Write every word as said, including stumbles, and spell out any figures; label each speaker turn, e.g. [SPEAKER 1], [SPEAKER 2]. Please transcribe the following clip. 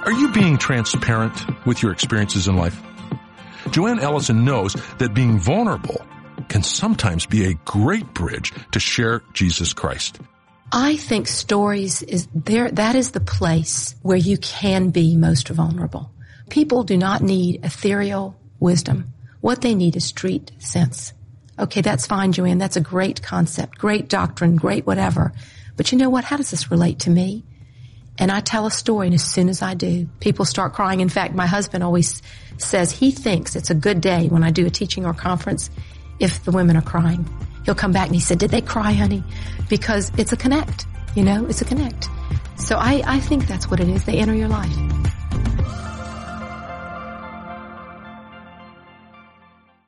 [SPEAKER 1] Are you being transparent with your experiences in life? Joanne Ellison knows that being vulnerable can sometimes be a great bridge to share Jesus Christ.
[SPEAKER 2] I think stories is there. That is the place where you can be most vulnerable. People do not need ethereal wisdom. What they need is street sense. Okay, that's fine, Joanne. That's a great concept, great doctrine, great whatever. But you know what? How does this relate to me? And I tell a story, and as soon as I do, people start crying. In fact, my husband always says he thinks it's a good day when I do a teaching or conference if the women are crying. He'll come back and he said, did they cry, honey? Because it's a connect, you know, it's a connect. So I, I think that's what it is. They enter your life.